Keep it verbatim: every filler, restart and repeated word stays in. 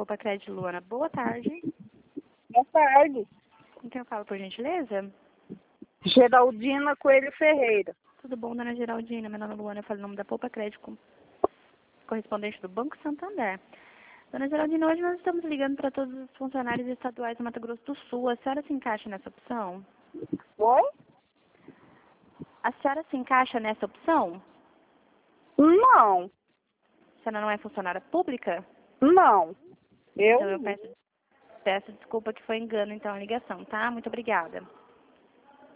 Poupa Crédito, Luana. Boa tarde. Boa tarde. Com quem eu falo, por gentileza? Geraldina Coelho Ferreira. Tudo bom, dona Geraldina? Meu nome é Luana, eu falo o nome da Poupa Crédito, correspondente do Banco Santander. Dona Geraldina, hoje nós estamos ligando para todos os funcionários estaduais do Mato Grosso do Sul. A senhora se encaixa nessa opção? Oi? A senhora se encaixa nessa opção? Não, A senhora não é funcionária pública? não. Eu Então eu peço, peço desculpa que foi engano, então, a ligação, tá? Muito obrigada.